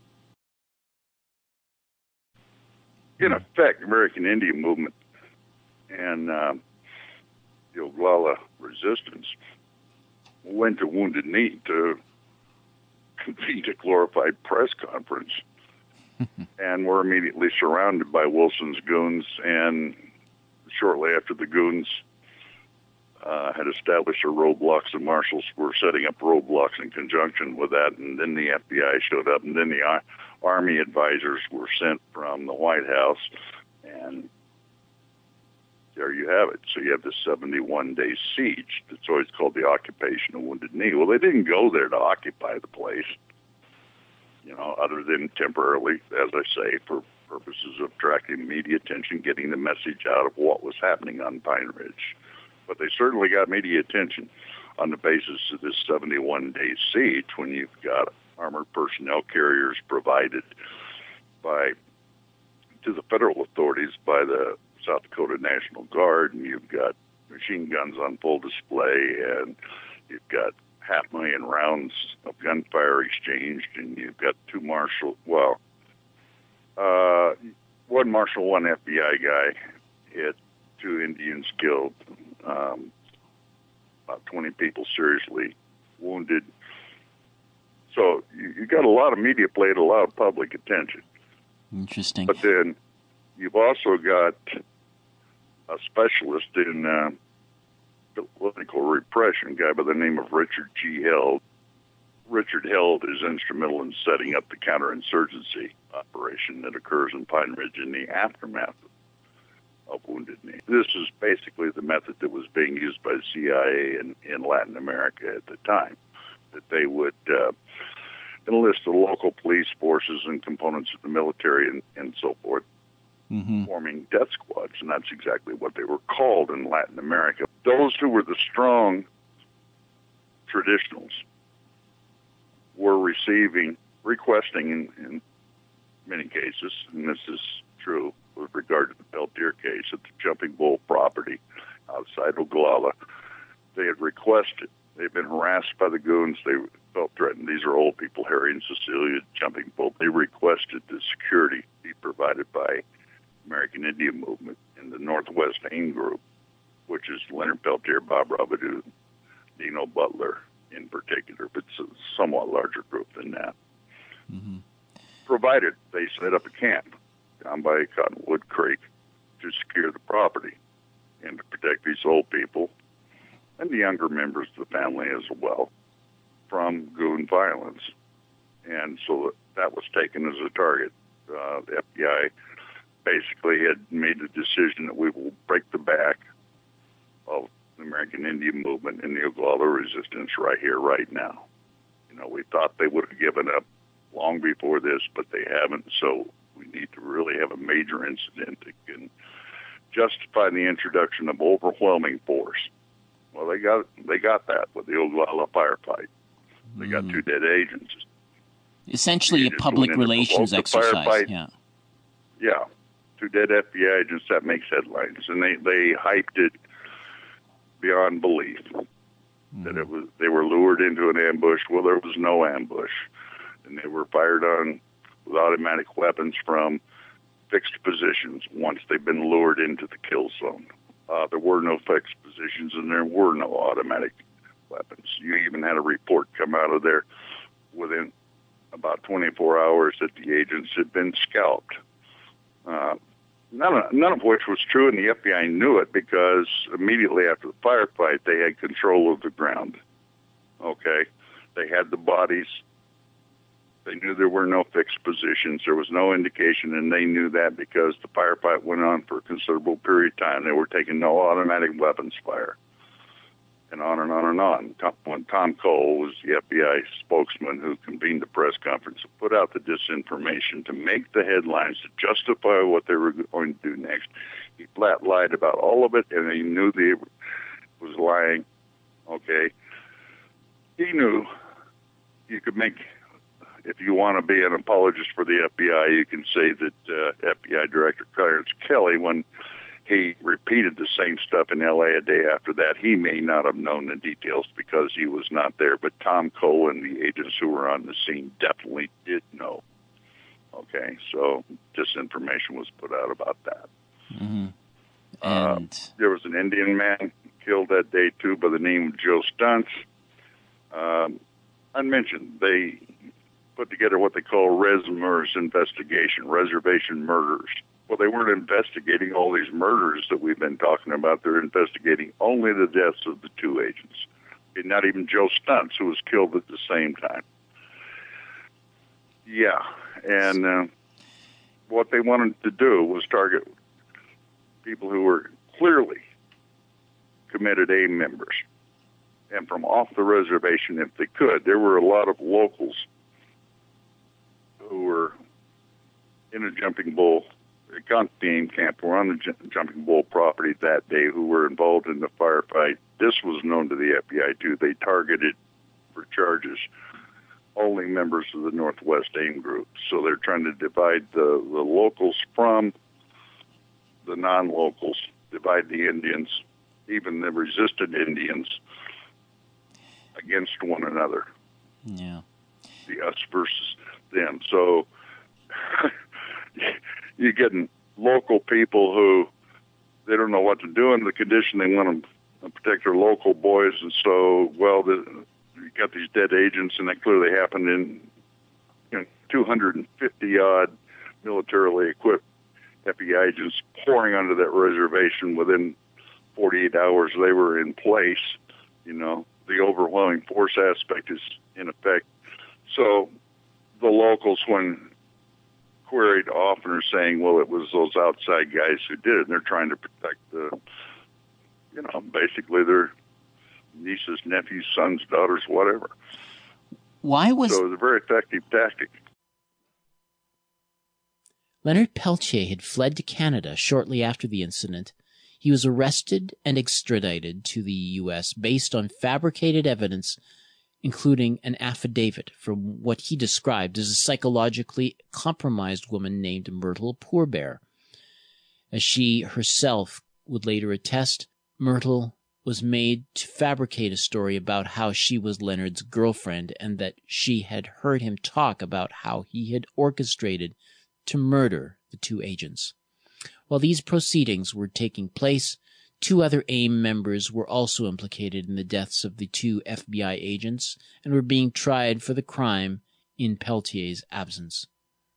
In effect, American Indian movement and um, the Oglala resistance went to Wounded Knee to convene a glorified press conference and were immediately surrounded by Wilson's goons. And shortly after the goons uh, had established their roadblocks, the marshals were setting up roadblocks in conjunction with that. And then the F B I showed up, and then the uh, Army advisors were sent from the White House, and there you have it. So you have this seventy-one day siege. It's always called the occupation of Wounded Knee. Well, they didn't go there to occupy the place, you know, other than temporarily, as I say, for purposes of attracting media attention, getting the message out of what was happening on Pine Ridge. But they certainly got media attention on the basis of this seventy-one day siege, when you've got armored personnel carriers provided by to the federal authorities by the South Dakota National Guard, and you've got machine guns on full display, and you've got half a million rounds of gunfire exchanged, and you've got two marshal, well, uh, one marshal, one F B I guy hit, two Indians killed, um, about twenty people seriously wounded. So you, you got a lot of media play, a lot of public attention. Interesting. But then you've also got a specialist in uh, political repression, a guy by the name of Richard G. Held. Richard Held is instrumental in setting up the counterinsurgency operation that occurs in Pine Ridge in the aftermath of Wounded Knee. This is basically the method that was being used by the C I A in, in Latin America at the time, that they would uh, enlist the local police forces and components of the military and, and so forth, mm-hmm. forming death squads, and that's exactly what they were called in Latin America. Those who were the strong traditionals were receiving, requesting in, in many cases, and this is true with regard to the Peltier case at the Jumping Bull property outside Oglala, they had requested, they'd been harassed by the goons, they felt threatened. These are old people, Harry and Cecilia, Jumping Bull. They requested the security be provided by American Indian Movement in the Northwest AIM Group, which is Leonard Peltier, Bob Robidoux, Dino Butler in particular, but it's a somewhat larger group than that. Mm-hmm. Provided they set up a camp down by Cottonwood Creek to secure the property and to protect these old people and the younger members of the family as well from goon violence. And so that was taken as a target. Uh, the F B I basically had made the decision that we will break the back of the American Indian Movement and the Oglala Resistance right here, right now. You know, we thought they would have given up long before this, but they haven't, so we need to really have a major incident that can justify the introduction of overwhelming force. Well, they got they got that with the Oglala firefight. They got mm. two dead agents. Essentially a public relations exercise. Yeah. Yeah. Two dead F B I agents, that makes headlines. And they, they hyped it beyond belief. Mm. That it was they were lured into an ambush. Well, there was no ambush. And they were fired on with automatic weapons from fixed positions once they've been lured into the kill zone. Uh, there were no fixed positions, and there were no automatic weapons. You even had a report come out of there within about twenty-four hours that the agents had been scalped. Uh, none of, none of which was true, and the F B I knew it because immediately after the firefight, they had control of the ground. Okay? They had the bodies. They knew there were no fixed positions. There was no indication, and they knew that because the firefight went on for a considerable period of time. They were taking no automatic weapons fire, and on and on and on. When Tom Cole was the F B I spokesman who convened the press conference and put out the disinformation to make the headlines to justify what they were going to do next, he flat lied about all of it, and he knew they was lying. Okay, he knew you could make. If you want to be an apologist for the F B I, you can say that uh, F B I Director Clarence Kelly, when he repeated the same stuff in L A a day after that, he may not have known the details because he was not there. But Tom Cole and the agents who were on the scene definitely did know. Okay, so disinformation was put out about that. Mm-hmm. And uh, there was an Indian man killed that day, too, by the name of Joe Stuntz. Um, I mentioned they put together what they call ResMers investigation, reservation murders. Well, they weren't investigating all these murders that we've been talking about. They're investigating only the deaths of the two agents. And not even Joe Stuntz, who was killed at the same time. Yeah, and uh, what they wanted to do was target people who were clearly committed AIM members. And from off the reservation, if they could. There were a lot of locals who were in a Jumping Bull, gone to the AIM camp, were on the J- Jumping Bull property that day, who were involved in the firefight. This was known to the F B I, too. They targeted for charges only members of the Northwest AIM group. So they're trying to divide the, the locals from the non-locals, divide the Indians, even the resistant Indians, against one another. Yeah. The us versus them. So you're getting local people who they don't know what to do in the condition. They want to protect their local boys, and so well, the, you got these dead agents, and that clearly happened in you know, two hundred fifty odd militarily equipped F B I agents pouring onto that reservation. Within forty-eight hours, they were in place. You know, the overwhelming force aspect is in effect. So the locals, when queried, often are saying, well, it was those outside guys who did it, and they're trying to protect the, you know, basically their nieces, nephews, sons, daughters, whatever. Why was... So it was a very effective tactic. Leonard Peltier had fled to Canada shortly after the incident. He was arrested and extradited to the U S based on fabricated evidence, including an affidavit from what he described as a psychologically compromised woman named Myrtle Pourbaix. As she herself would later attest, Myrtle was made to fabricate a story about how she was Leonard's girlfriend and that she had heard him talk about how he had orchestrated to murder the two agents. While these proceedings were taking place, two other AIM members were also implicated in the deaths of the two F B I agents and were being tried for the crime in Peltier's absence.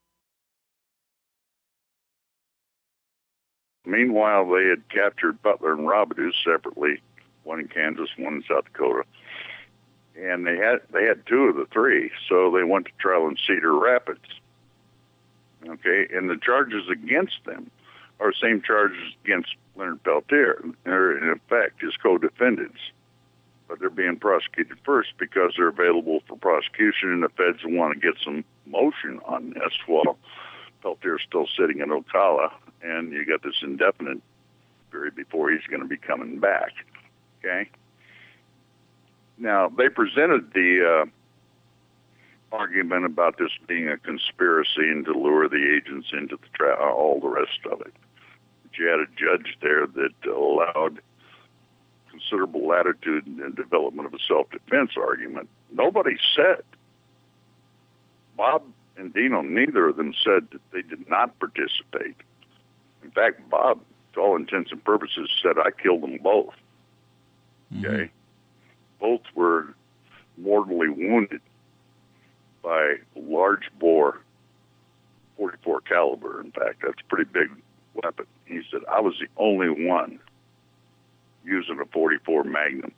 Meanwhile, they had captured Butler and Robidoux separately, one in Kansas, one in South Dakota, and they had they had two of the three, so they went to trial in Cedar Rapids. Okay, and the charges against them are the same charges against Leonard Peltier. They're, in effect, his co-defendants. But they're being prosecuted first because they're available for prosecution, and the feds want to get some motion on this while Peltier's still sitting in Ocala, and you got this indefinite period before he's going to be coming back. Okay? Now, they presented the uh, argument about this being a conspiracy and to lure the agents into the trial, all the rest of it. You had a judge there that allowed considerable latitude in the development of a self-defense argument. Nobody said, Bob and Dino, neither of them said that they did not participate. In fact, Bob, to all intents and purposes, said, I killed them both. Mm-hmm. Okay? Both were mortally wounded by large bore forty-four caliber. In fact, that's a pretty big weapon. He said, I was the only one using a forty-four Magnum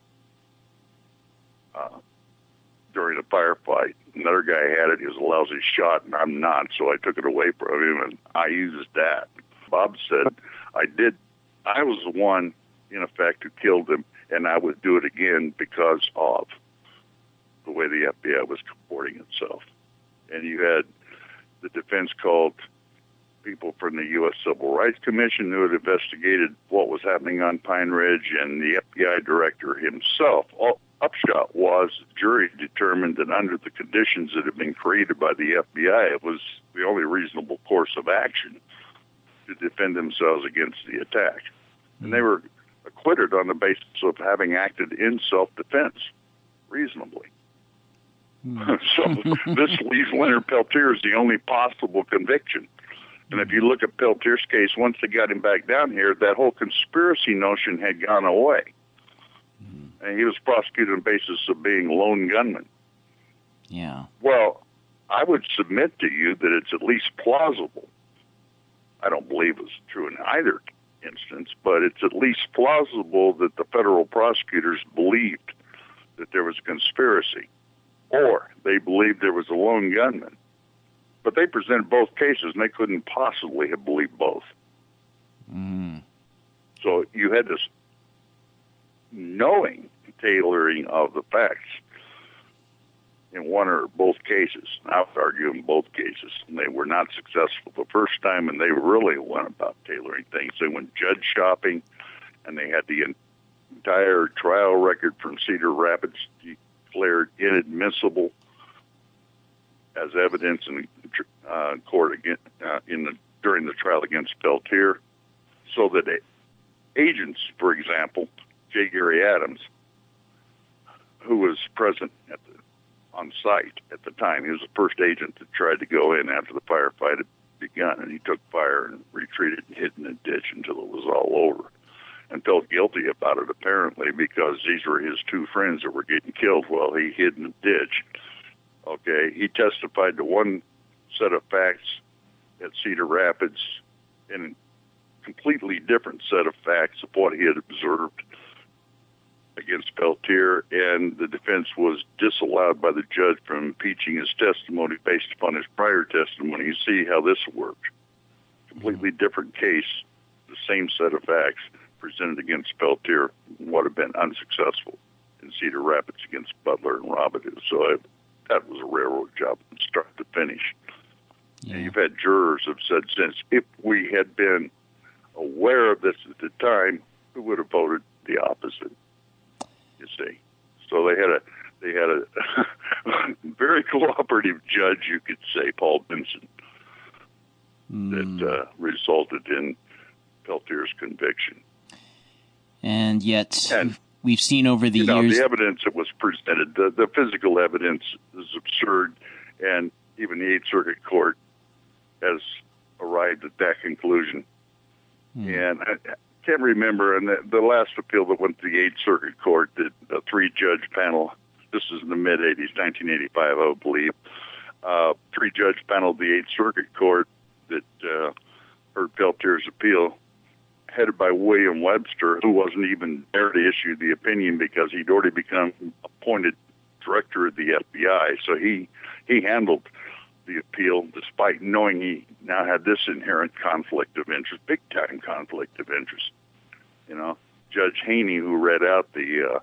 uh, during a firefight. Another guy had it. He was a lousy shot, and I'm not, so I took it away from him, and I used that. Bob said, I did. I was the one, in effect, who killed him, and I would do it again because of the way the F B I was comporting itself. And you had the defense called people from the U S Civil Rights Commission who had investigated what was happening on Pine Ridge, and the F B I director himself. All upshot was the jury determined that under the conditions that had been created by the F B I, it was the only reasonable course of action to defend themselves against the attack. And they were acquitted on the basis of having acted in self-defense reasonably. So this leaves Leonard Peltier as the only possible conviction. And if you look at Peltier's case, once they got him back down here, that whole conspiracy notion had gone away. Mm-hmm. And he was prosecuted on the basis of being a lone gunman. Yeah. Well, I would submit to you that it's at least plausible. I don't believe it's true in either instance, but it's at least plausible that the federal prosecutors believed that there was a conspiracy, or they believed there was a lone gunman. But they presented both cases, and they couldn't possibly have believed both. Mm. So you had this knowing tailoring of the facts in one or both cases. I would argue in both cases. And they were not successful the first time, and they really went about tailoring things. They went judge shopping, and they had the entire trial record from Cedar Rapids declared inadmissible as evidence in uh, court against, uh, in the during the trial against Peltier, so that it, agents, for example, J. Gary Adams, who was present at the, on site at the time, he was the first agent that tried to go in after the firefight had begun, and he took fire and retreated and hid in a ditch until it was all over, and felt guilty about it apparently because these were his two friends that were getting killed while he hid in a ditch. Okay, he testified to one set of facts at Cedar Rapids, in a completely different set of facts of what he had observed against Peltier, and the defense was disallowed by the judge from impeaching his testimony based upon his prior testimony. You see how this worked. Completely different case, the same set of facts presented against Peltier would have been unsuccessful in Cedar Rapids against Butler and Robidoux. So I, that was a railroad job from start to finish. Yeah. And you've had jurors have said since, if we had been aware of this at the time, we would have voted the opposite. You see, so they had a they had a very cooperative judge, you could say, Paul Benson, mm. that uh, resulted in Peltier's conviction. And yet, and, we've seen over the you know, years the evidence that was presented, the, the physical evidence is absurd, and even the Eighth Circuit Court has arrived at that conclusion. Mm. And I, can't remember, and the, the last appeal that went to the Eighth Circuit Court, the, the three-judge panel, this is in the mid-eighties, nineteen eighty-five, I believe, uh, three-judge panel of the Eighth Circuit Court that uh, heard Peltier's appeal, headed by William Webster, who wasn't even there to issue the opinion because he'd already become appointed director of the F B I. So he, he handled the appeal despite knowing he now had this inherent conflict of interest, big-time conflict of interest. You know, Judge Haney, who read out the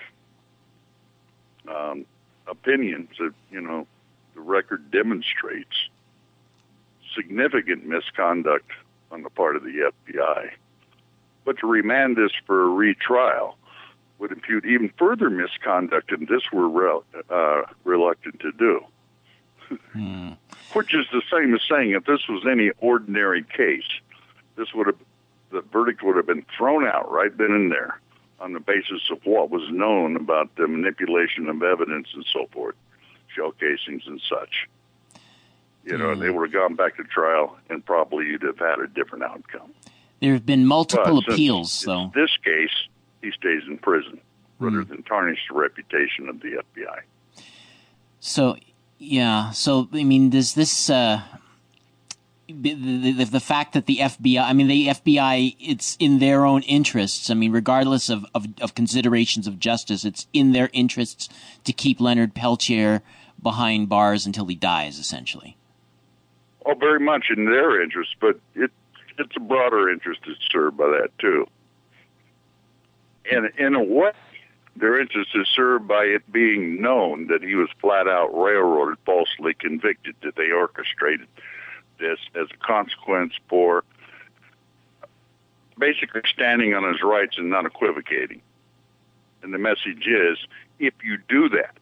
uh, um, opinions, that, you know, the record demonstrates significant misconduct on the part of the F B I. But to remand this for a retrial would impute even further misconduct, and this we're re- uh, reluctant to do. Hmm. Which is the same as saying if this was any ordinary case, this would have the verdict would have been thrown out right then and there on the basis of what was known about the manipulation of evidence and so forth, shell casings and such. You know, mm. they would have gone back to trial, and probably you'd have had a different outcome. There have been multiple but appeals, though. In this case, he stays in prison rather mm. than tarnish the reputation of the F B I. So, yeah. So, I mean, does this... Uh, the, the, the fact that the F B I... I mean, the F B I, it's in their own interests. I mean, regardless of, of, of considerations of justice, it's in their interests to keep Leonard Peltier behind bars until he dies, essentially. Oh, very much in their interest, but it, it's a broader interest that's served by that, too. And in a way, their interest is served by it being known that he was flat-out railroaded, falsely convicted, that they orchestrated this as a consequence for basically standing on his rights and not equivocating. And the message is, if you do that,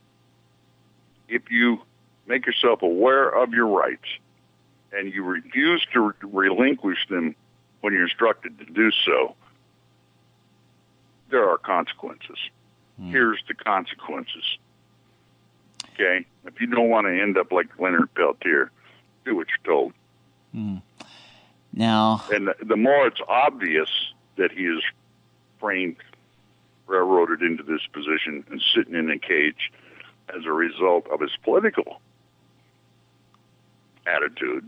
if you make yourself aware of your rights and you refuse to relinquish them when you're instructed to do so, there are consequences. Mm. Here's the consequences. Okay? If you don't want to end up like Leonard Peltier, do what you're told. Mm. Now, and the, the more it's obvious that he is framed, railroaded into this position and sitting in a cage as a result of his political attitude,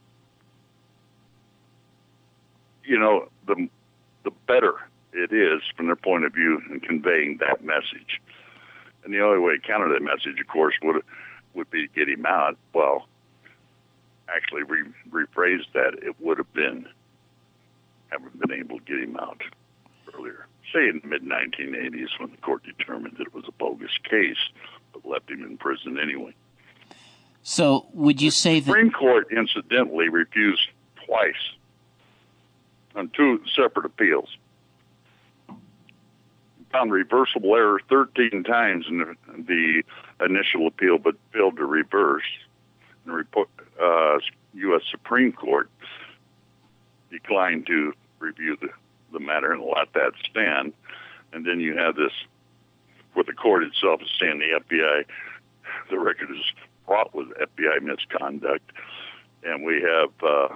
you know, the the better it is from their point of view in conveying that message. And the only way to counter that message, of course, would would be to get him out. Well, actually, re- rephrase that, it would have been, haven't been able to get him out earlier. Say in the mid nineteen eighties when the court determined that it was a bogus case, but left him in prison anyway. So would you say that... The Supreme Court, incidentally, refused twice on two separate appeals. Found reversible error thirteen times in the, the initial appeal, but failed to reverse. The report, uh, U S Supreme Court declined to review the, the matter and let that stand. And then you have this, where the court itself is saying the F B I, the record is fraught with F B I misconduct. And we have, uh,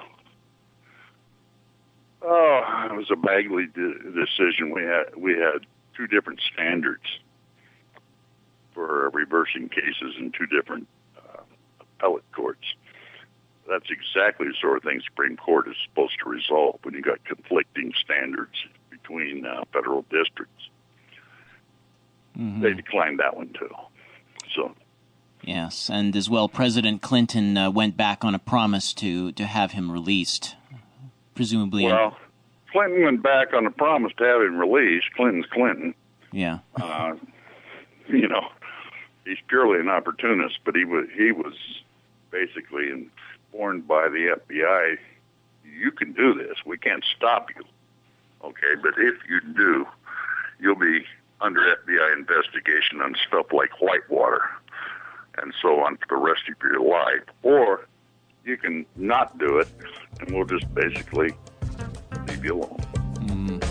oh, it was a Bagley de- decision. We had, we had two different standards for reversing cases in two different uh, appellate courts. that's exactly the sort of thing Supreme Court is supposed to resolve when you got conflicting standards between uh, federal districts. Mm-hmm. They declined that one too. So. Yes, and as well, President Clinton uh, went back on a promise to, to have him released, presumably. Well, Clinton went back on a promise to have him released. Clinton's Clinton. Yeah. uh, you know, he's purely an opportunist, but he was he was basically informed by the F B I, you can do this. We can't stop you. Okay, but if you do, you'll be under F B I investigation on stuff like Whitewater and so on for the rest of your life. Or you can not do it, and we'll just basically leave you alone. Mm.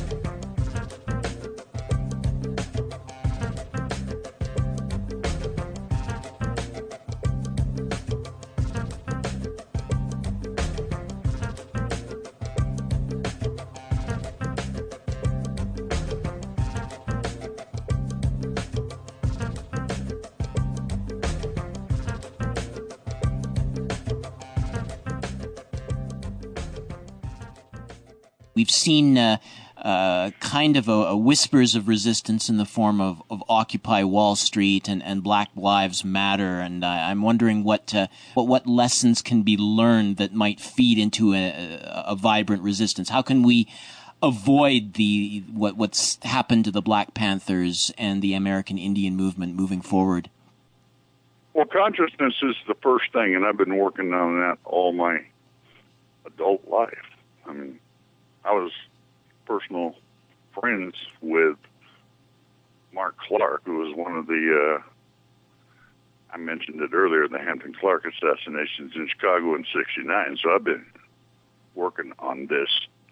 We've seen uh, uh, kind of a, a whispers of resistance in the form of, of Occupy Wall Street and, and Black Lives Matter, and uh, I'm wondering what, uh, what what lessons can be learned that might feed into a, a, a vibrant resistance. How can we avoid the what what's happened to the Black Panthers and the American Indian movement moving forward? Well, consciousness is the first thing, and I've been working on that all my adult life. I mean, I was personal friends with Mark Clark, who was one of the, uh, I mentioned it earlier, the Hampton Clark assassinations in Chicago in sixty-nine. So I've been working on this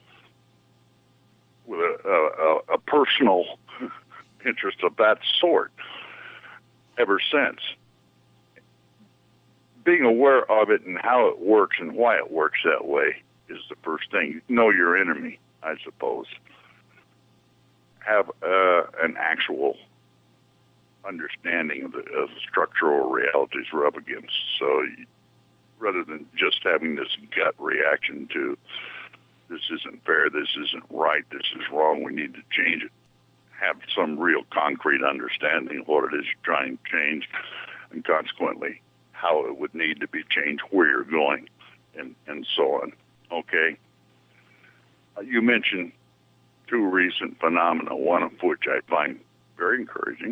with a, a, a personal interest of that sort ever since. Being aware of it and how it works and why it works that way is the first thing. Know your enemy, I suppose. Have uh, an actual understanding of the, of the structural realities we're up against. So you, rather than just having this gut reaction to this isn't fair, this isn't right, this is wrong, we need to change it, have some real concrete understanding of what it is you're trying to change, and consequently how it would need to be changed, where you're going, and, and so on. Okay. Uh, you mentioned two recent phenomena, one of which I find very encouraging,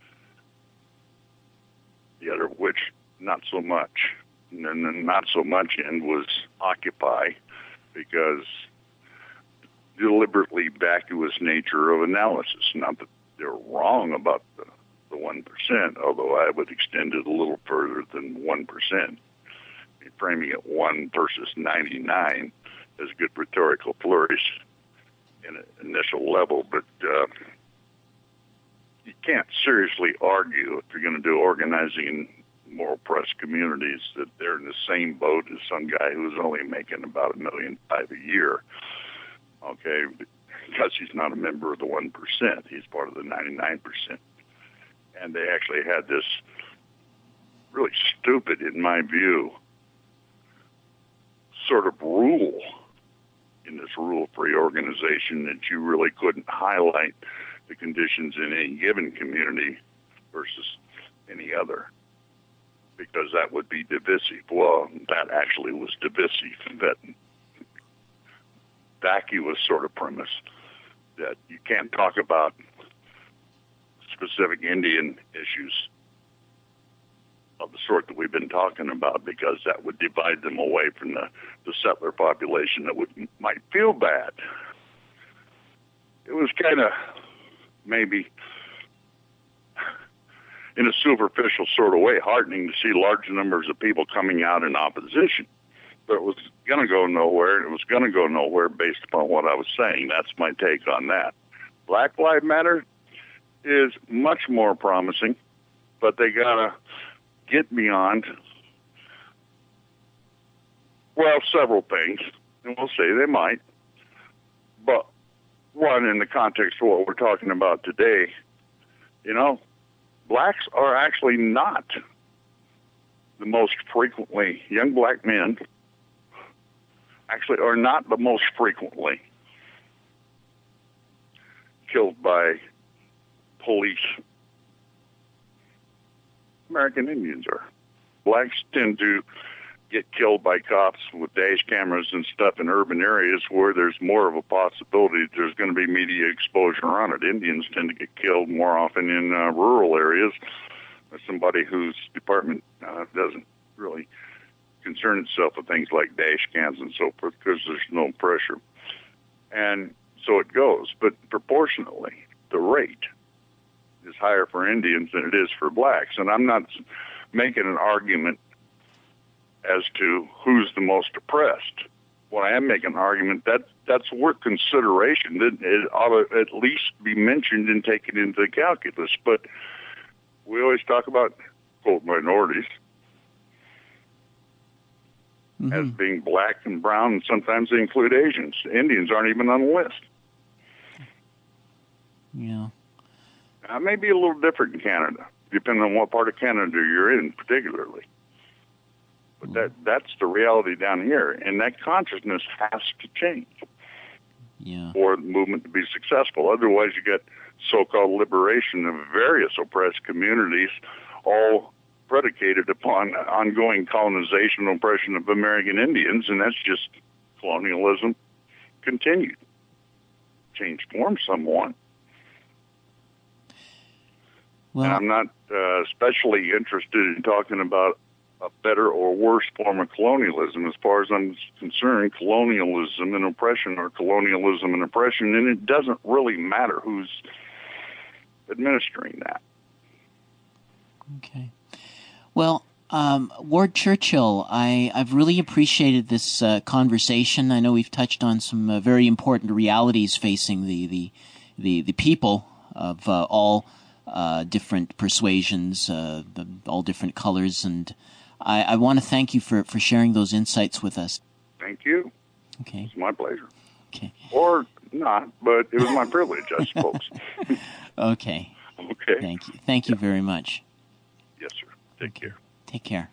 the other of which not so much. And then the not so much end was Occupy, because deliberately vacuous nature of analysis. Not that they're wrong about the, the one percent, although I would extend it a little further than one percent. Framing it one versus ninety-nine is a good rhetorical flourish in an initial level, but uh, you can't seriously argue if you're going to do organizing in more oppressed communities that they're in the same boat as some guy who's only making about a million five a year, okay, because he's not a member of the one percent. He's part of the ninety-nine percent. And they actually had this really stupid, in my view, sort of rule in this rule-free organization that you really couldn't highlight the conditions in any given community versus any other, because that would be divisive. Well, that actually was divisive, that vacuous sort of premise that you can't talk about specific Indian issues of the sort that we've been talking about, because that would divide them away from the, the settler population that would might feel bad. It was kind of maybe, in a superficial sort of way, heartening to see large numbers of people coming out in opposition. But it was going to go nowhere, and it was going to go nowhere based upon what I was saying. That's my take on that. Black Lives Matter is much more promising, but they got to get beyond, well, several things, and we'll say they might. But one, in the context of what we're talking about today, you know, blacks are actually not the most frequently, young black men actually, or not, but most frequently killed by police. American Indians are. Blacks tend to get killed by cops with dash cameras and stuff in urban areas where there's more of a possibility that there's going to be media exposure on it. Indians tend to get killed more often in uh, rural areas. Somebody whose department uh, doesn't really concern itself with things like dash cams and so forth because there's no pressure. And so it goes. But proportionately, the rate is higher for Indians than it is for blacks. And I'm not making an argument as to who's the most oppressed. When I am making an argument, that that's worth consideration. It, it ought to at least be mentioned and taken into the calculus. But we always talk about, quote, minorities mm-hmm. as being black and brown, and sometimes they include Asians. Indians aren't even on the list. Yeah. Now, it may be a little different in Canada, depending on what part of Canada you're in particularly. But that that's the reality down here, and that consciousness has to change yeah. for the movement to be successful. Otherwise, you get so-called liberation of various oppressed communities, all predicated upon ongoing colonization and oppression of American Indians, and that's just colonialism continued. Changed form somewhat. Well, and I'm not uh, especially interested in talking about a better or worse form of colonialism. As far as I'm concerned, colonialism and oppression are colonialism and oppression, and it doesn't really matter who's administering that. Okay. Well, um, Ward Churchill, I, I've really appreciated this uh, conversation. I know we've touched on some uh, very important realities facing the, the, the, the people of uh, all uh, different persuasions, uh, the, all different colors, and I, I want to thank you for, for sharing those insights with us. Thank you. Okay. It's my pleasure. Okay. Or not, but it was my privilege, I suppose. Okay. Okay. Thank you. Thank you yeah. very much. Yes, sir. Take care. Take care.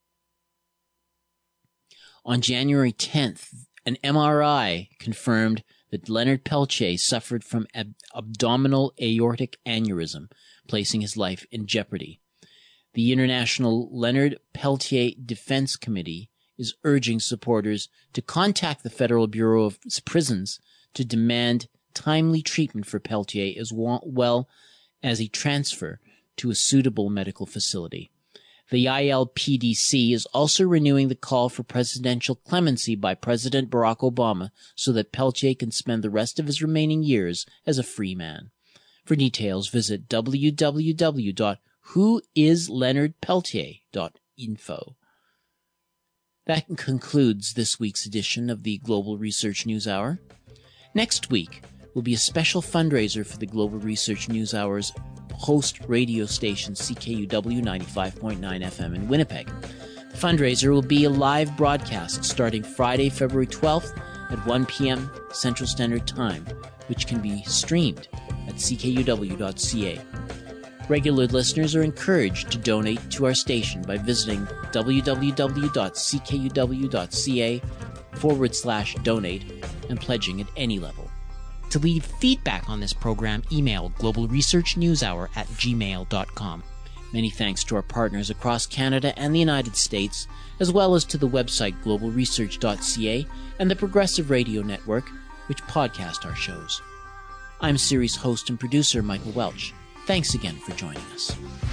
On January tenth, an M R I confirmed that Leonard Peltier suffered from ab- abdominal aortic aneurysm, placing his life in jeopardy. The International Leonard Peltier Defense Committee is urging supporters to contact the Federal Bureau of Prisons to demand timely treatment for Peltier as well as a transfer to a suitable medical facility. The I L P D C is also renewing the call for presidential clemency by President Barack Obama so that Peltier can spend the rest of his remaining years as a free man. For details, visit w w w dot who is leonard peltier dot info. That concludes this week's edition of the Global Research News Hour. Next week will be a special fundraiser for the Global Research News Hour's host radio station C K U W ninety-five point nine F M in Winnipeg. The fundraiser will be a live broadcast starting Friday, February twelfth at one p.m. Central Standard Time, which can be streamed at c k u w dot c a. Regular listeners are encouraged to donate to our station by visiting w w w dot c k u w dot c a forward slash donate and pledging at any level. To leave feedback on this program, email globalresearchnewshour at gmail dot com. Many thanks to our partners across Canada and the United States, as well as to the website global research dot c a and the Progressive Radio Network, which podcast our shows. I'm series host and producer Michael Welch. Thanks again for joining us.